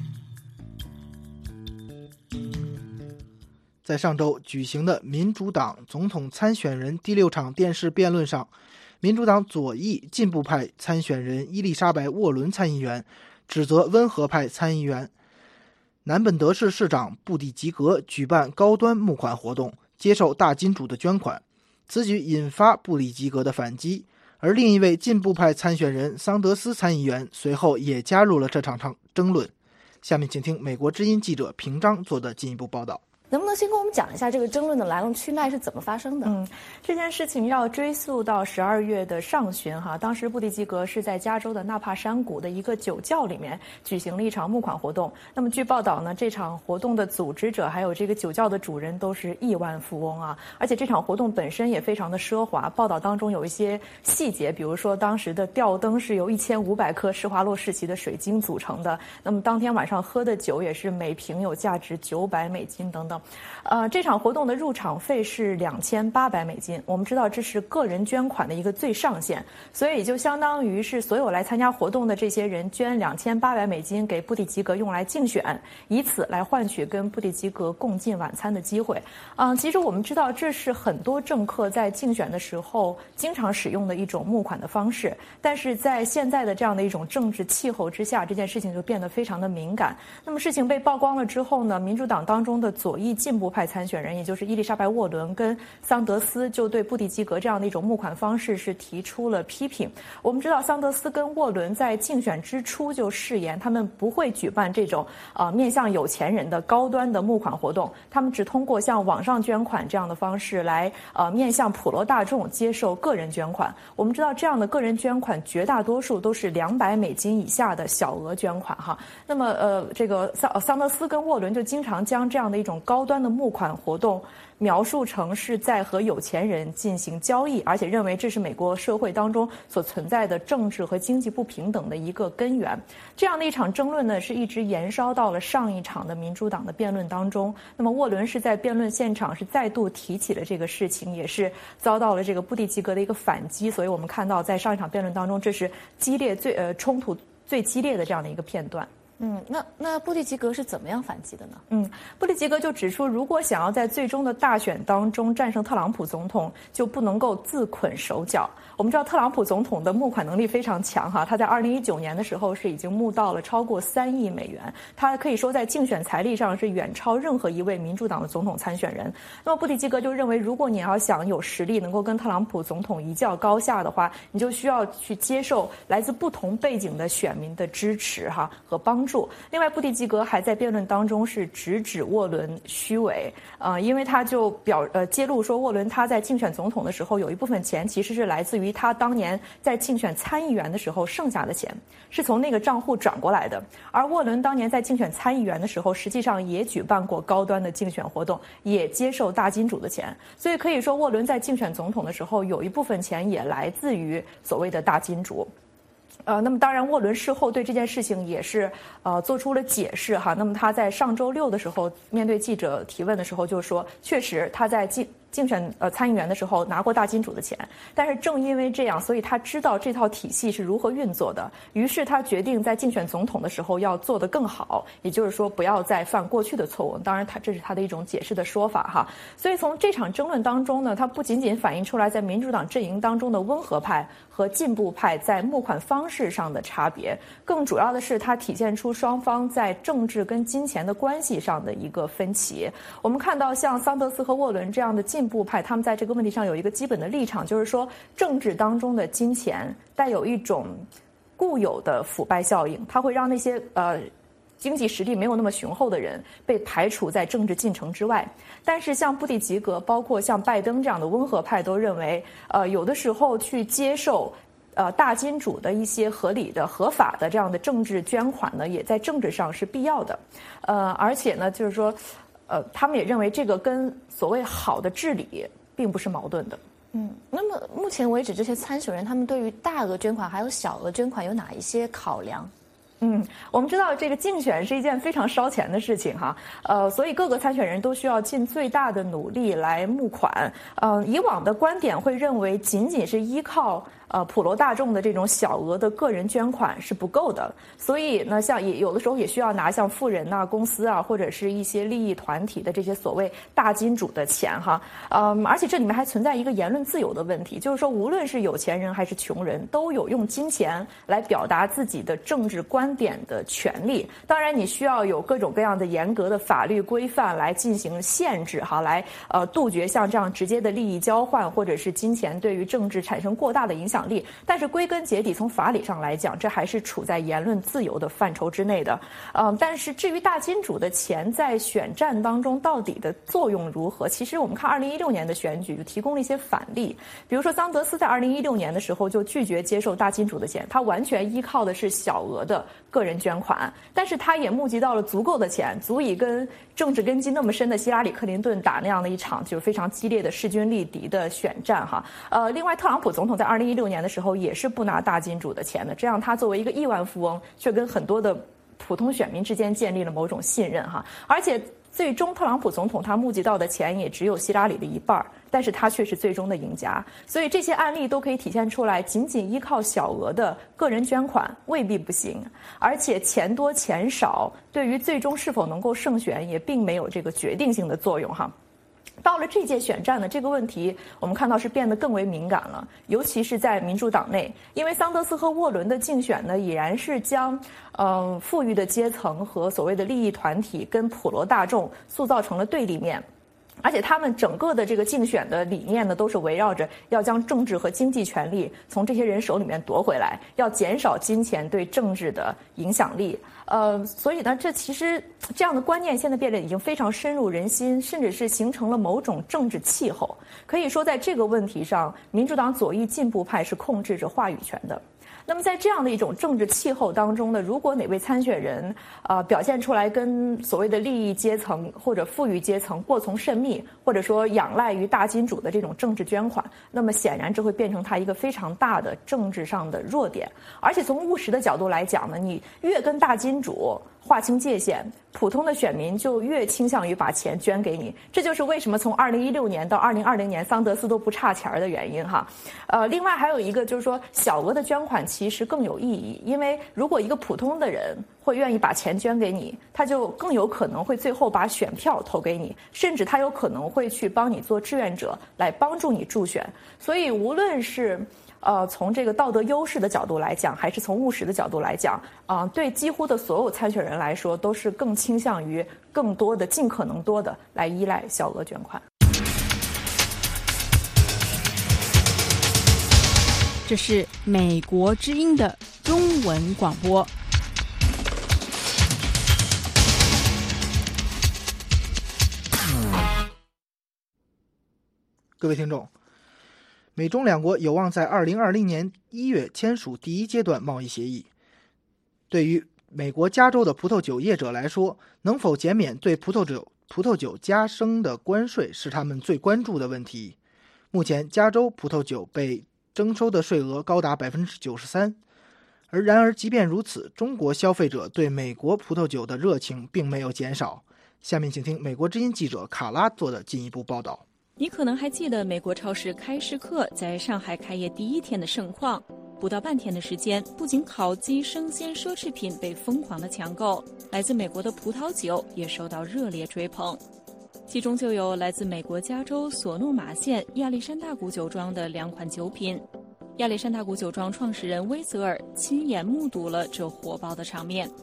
在上周举行的民主党总统参选人第六场电视辩论上，民主党左翼进步派参选人伊丽莎白·沃伦参议员指责温和派参议员南本德市市长布蒂吉格举办高端募款活动，接受大金主的捐款，此举引发布里吉格的反击。而另一位进步派参选人桑德斯参议员随后也加入了这场争论。下面请听美国之音记者平章做的进一步报道。 能不能先跟我们讲一下这个争论的来龙去脉是怎么发生的？ 嗯，这件事情要追溯到十二月的上旬哈，当时布蒂吉格是在加州的纳帕山谷的一个酒窖里面举行了一场募款活动。那么据报道呢，这场活动的组织者还有这个酒窖的主人都是亿万富翁啊，而且这场活动本身也非常的奢华。报道当中有一些细节，比如说当时的吊灯是由一千五百颗施华洛世奇的水晶组成的，那么当天晚上喝的酒也是每瓶有价值九百美金等等。呃，这场活动的入场费是两千八百美金。我们知道这是个人捐款的一个最上限，所以就相当于是所有来参加活动的这些人捐两千八百美金给布蒂吉格用来竞选，以此来换取跟布蒂吉格共进晚餐的机会。嗯、呃，其实我们知道这是很多政客在竞选的时候经常使用的一种募款的方式，但是在现在的这样的一种政治气候之下，这件事情就变得非常的敏感。那么事情被曝光了之后呢，民主党当中的左翼进步派参选人，也就是伊丽莎白·沃伦跟桑德斯，就对布蒂吉格这样的一种募款方式是提出了批评。我们知道桑德斯跟沃伦在竞选之初就誓言，他们不会举办这种呃面向有钱人的高端的募款活动，他们只通过像网上捐款这样的方式来呃面向普罗大众接受个人捐款。我们知道这样的个人捐款绝大多数都是两百美金以下的小额捐款哈。那么呃这个桑桑德斯跟沃伦就经常将这样的一种高端的募款活动描述成是在和有钱人进行交易，而且认为这是美国社会当中所存在的政治和经济不平等的一个根源。这样的一场争论呢，是一直延烧到了上一场的民主党的辩论当中。那么沃伦是在辩论现场是再度提起了这个事情，也是遭到了这个布蒂吉格的一个反击。所以我们看到在上一场辩论当中，这是激烈最呃冲突最激烈的这样的一个片段。 嗯，那那布蒂吉格是怎么样反击的呢？ 嗯，布蒂吉格就指出，如果想要在最终的大选当中战胜特朗普总统，就不能够自捆手脚。我们知道特朗普总统的募款能力非常强哈，他在二零一九年的时候是已经募到了超过三亿美元，他可以说在竞选财力上是远超任何一位民主党的总统参选人。那么布蒂吉格就认为，如果你要想有实力能够跟特朗普总统一较高下的话，你就需要去接受来自不同背景的选民的支持哈和帮助。另外，布蒂吉格还在辩论当中是直指沃伦虚伪，呃，因为他就表呃揭露说，沃伦他在竞选总统的时候，有一部分钱其实是来自于他当年在竞选参议员的时候剩下的钱，是从那个账户转过来的。而沃伦当年在竞选参议员的时候，实际上也举办过高端的竞选活动，也接受大金主的钱，所以可以说，沃伦在竞选总统的时候，有一部分钱也来自于所谓的大金主。呃，那么当然，沃伦事后对这件事情也是呃做出了解释哈。那么他在上周六的时候面对记者提问的时候就说，确实他在竞竞选呃参议员的时候拿过大金主的钱，但是正因为这样，所以他知道这套体系是如何运作的，于是他决定在竞选总统的时候要做得更好，也就是说不要再犯过去的错误。当然他这是他的一种解释的说法哈。所以从这场争论当中呢，它不仅仅反映出来在民主党阵营当中的温和派和进步派在募款方式上的差别，更主要的是它体现出双方在政治跟金钱的关系上的一个分歧。我们看到像桑德斯和沃伦这样的进步派，他们在这个问题上有一个基本的立场，就是说政治当中的金钱带有一种固有的腐败效应，它会让那些呃经济实力没有那么雄厚的人被排除在政治进程之外。但是像布蒂吉格包括像拜登这样的温和派都认为，呃有的时候去接受呃大金主的一些合理的合法的这样的政治捐款呢，也在政治上是必要的。呃而且呢就是说呃他们也认为这个跟所谓好的治理并不是矛盾的。 嗯，那么目前为止这些参选人他们对于大额捐款还有小额捐款有哪一些考量？ 嗯，我们知道这个竞选是一件非常烧钱的事情哈，呃，所以各个参选人都需要尽最大的努力来募款。呃，以往的观点会认为，仅仅是依靠呃普罗大众的这种小额的个人捐款是不够的，所以呢，像也有的时候也需要拿像富人呐、公司啊，或者是一些利益团体的这些所谓大金主的钱哈。嗯，而且这里面还存在一个言论自由的问题，就是说，无论是有钱人还是穷人，都有用金钱来表达自己的政治观点的权利。当然，你需要有各种各样的严格的法律规范来进行限制哈，来呃杜绝像这样直接的利益交换或者是金钱对于政治产生过大的影响力。但是归根结底，从法理上来讲，这还是处在言论自由的范畴之内的。嗯，但是至于大金主的钱在选战当中到底的作用如何，其实我们看二零一六年的选举就提供了一些反例。比如说桑德斯在二零一六年的时候就拒绝接受大金主的钱，他完全依靠的是小额的个人捐款，但是他也募集到了足够的钱，足以跟政治根基那么深的希拉里克林顿打那样的一场就是非常激烈的势均力敌的选战哈。呃，另外特朗普总统在二零一六年的时候也是不拿大金主的钱的，这样他作为一个亿万富翁，却跟很多的普通选民之间建立了某种信任哈。而且最终特朗普总统他募集到的钱也只有希拉里的一半，但是他却是最终的赢家。所以这些案例都可以体现出来，仅仅依靠小额的个人捐款未必不行，而且钱多钱少对于最终是否能够胜选也并没有这个决定性的作用哈。到了这届选战呢，这个问题我们看到是变得更为敏感了，尤其是在民主党内，因为桑德斯和沃伦的竞选呢，已然是将嗯、呃、富裕的阶层和所谓的利益团体跟普罗大众塑造成了对立面。而且他们整个的这个竞选的理念呢，都是围绕着要将政治和经济权力从这些人手里面夺回来，要减少金钱对政治的影响力。呃，所以呢，这其实这样的观念现在变得已经非常深入人心，甚至是形成了某种政治气候。可以说，在这个问题上，民主党左翼进步派是控制着话语权的。那么在这样的一种政治气候当中呢，如果哪位参选人呃表现出来跟所谓的利益阶层或者富裕阶层过从甚密，或者说仰赖于大金主的这种政治捐款，那么显然这会变成他一个非常大的政治上的弱点。而且从务实的角度来讲呢，你越跟大金主划清界限，普通的选民就越倾向于把钱捐给你。这就是为什么从二零一六年到二零二零年桑德斯都不差钱的原因哈。呃，另外还有一个就是说，小额的捐款其实更有意义，因为如果一个普通的人会愿意把钱捐给你，他就更有可能会最后把选票投给你，甚至他有可能会去帮你做志愿者来帮助你助选。所以无论是呃，从这个道德优势的角度来讲，还是从务实的角度来讲，啊、呃，对几乎的所有参选人来说，都是更倾向于更多的、尽可能多的来依赖小额捐款。 这是美国之音的中文广播。 各位听众，美中两国有望在二零二零年一月签署第一阶段贸易协议。对于美国加州的葡萄酒业者来说，能否减免对葡萄酒葡萄酒加征的关税是他们最关注的问题。目前，加州葡萄酒被征收的税额高达 百分之九十三， 而然而即便如此，中国消费者对美国葡萄酒的热情并没有减少。下面请听美国之音记者卡拉做的进一步报道。 你可能还记得美国超市开市客在上海开业第一天的盛况，不到半天的时间，不仅烤鸡、生鲜奢侈品被疯狂的抢购，来自美国的葡萄酒也受到热烈追捧。其中就有来自美国加州索诺马县亚历山大谷酒庄的两款酒品。亚历山大谷酒庄创始人威泽尔亲眼目睹了这火爆的场面。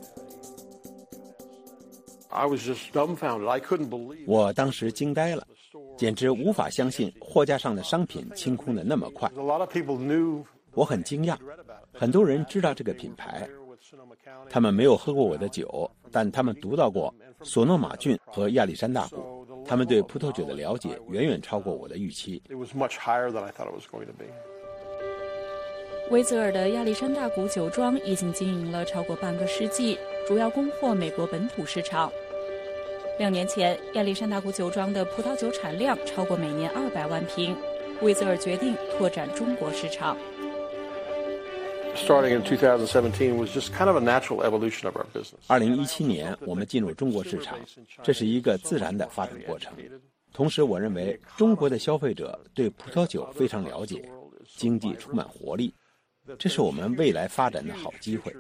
我当时惊呆了，简直无法相信货架上的商品清空的那么快。我很惊讶，很多人知道这个品牌，他们没有喝过我的酒，但他们读到过索诺马郡和亚历山大谷，他们对葡萄酒的了解远远超过我的预期。 威泽尔的亚历山大谷酒庄已经经营了超过半个世纪，主要供货美国本土市场。两年前，亚历山大谷酒庄的葡萄酒产量超过每年二百万瓶，威泽尔决定拓展中国市场。 二零一七年，我们进入中国市场，这是一个自然的发展过程。同时，我认为中国的消费者对葡萄酒非常了解，经济充满活力，这是我们未来发展的好机会。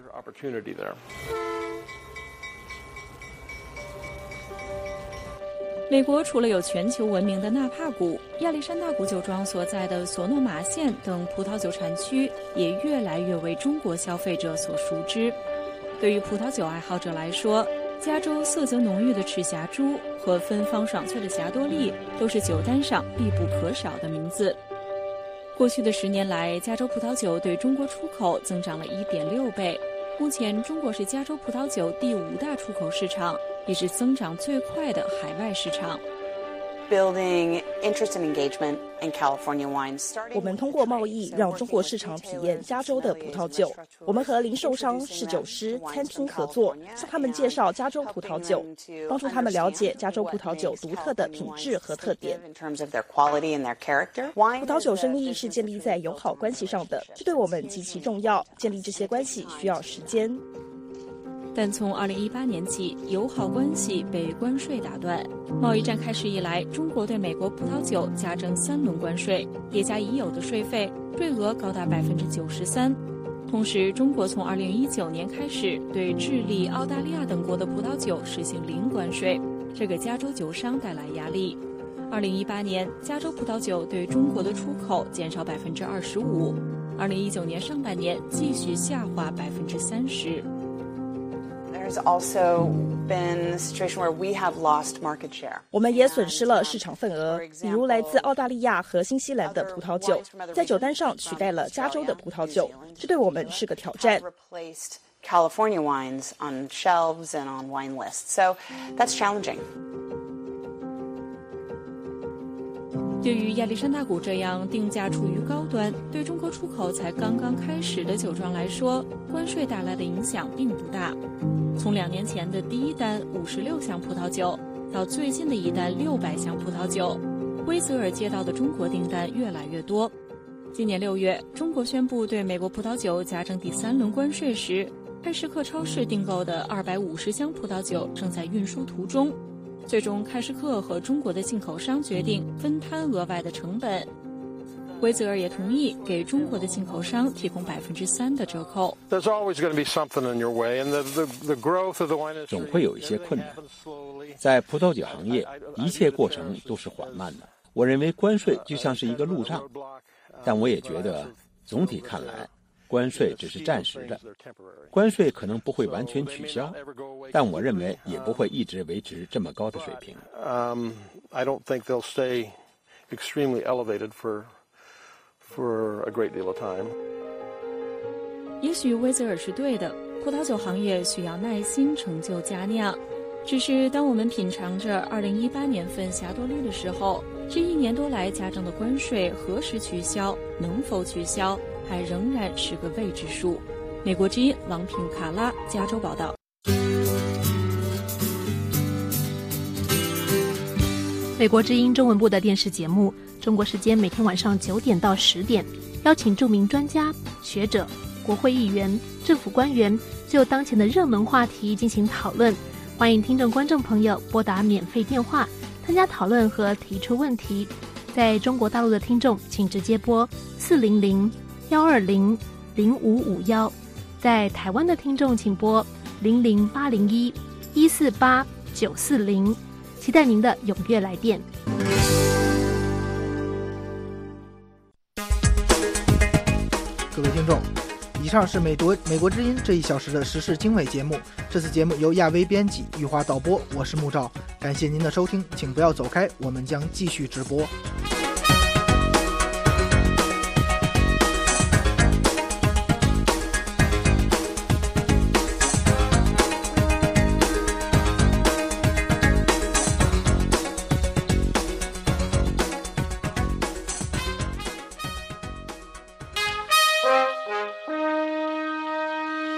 美国除了有全球闻名的纳帕谷、亚历山大谷酒庄所在的索诺马县等葡萄酒产区，也越来越为中国消费者所熟知。对于葡萄酒爱好者来说，加州色泽浓郁的赤霞珠和芬芳爽脆的霞多丽都是酒单上必不可少的名字。过去的十年来，加州葡萄酒对中国出口增长了 一点六倍。目前，中国是加州葡萄酒第五大出口市场，也是增长最快的海外市场。 我们通过贸易让中国市场体验加州的葡萄酒。我们和零售商、侍酒师、餐厅合作，向他们介绍加州葡萄酒，帮助他们了解加州葡萄酒独特的品质和特点。葡萄酒生意是建立在友好关系上的，这对我们极其重要。建立这些关系需要时间。 但从二零一八年起，友好关系被关税打断。贸易战开始以来，中国对美国葡萄酒加征三轮关税，叠加已有的税费，税额高达百分之九十三。同时，中国从二零一九年开始对智利、澳大利亚等国的葡萄酒实行零关税，这给加州酒商带来压力。二零一八年，加州葡萄酒对中国的出口减少百分之二十五，二零一九年上半年继续下滑百分之三十。 我们也损失了市场份额，比如来自澳大利亚和新西兰的葡萄酒，在酒单上取代了加州的葡萄酒，这对我们是个挑战。 California wines on shelves and on wine lists, so that's challenging. 对于亚历山大谷这样定价处于高端、对中国出口才刚刚开始的酒庄来说，关税带来的影响并不大。从两年前的第一单五十六箱葡萄酒，到最近的一单六百箱葡萄酒，威泽尔接到的中国订单越来越多。今年六月，中国宣布对美国葡萄酒加征第三轮关税时，开市客超市订购的二百五十箱葡萄酒正在运输途中。最终，开市客和中国的进口商决定分摊额外的成本。威泽尔也同意给中国的进口商提供百分之三的折扣。 总会有一些困难，在葡萄酒行业，一切过程都是缓慢的。我认为关税就像是一个路障，但我也觉得总体看来，关税只是暂时的，关税可能不会完全取消，但我认为也不会一直维持这么高的水平。 Um, I don't think they'll stay extremely elevated for for a great deal of time. 也许威泽尔是对的，葡萄酒行业需要耐心成就佳酿。只是当我们品尝着二零一八年份霞多丽的时候，这一年多来加征的关税何时取消，能否取消，还仍然是个未知数。美国之音郎平卡拉加州报道。 美国之音中文部的电视节目，中国时间每天晚上九点到十点，邀请著名专家、学者、国会议员、政府官员就当前的热门话题进行讨论。欢迎听众观众朋友拨打免费电话参加讨论和提出问题。在中国大陆的听众，请直接拨四零零幺二零零五五幺；在台湾的听众，请拨零零八零一一四八九四零。期待您的踊跃来电。 各位听众，以上是美国美国之音这一小时的时事经纬节目。这次节目由亚威编辑，玉华导播，我是木照。感谢您的收听，请不要走开，我们将继续直播。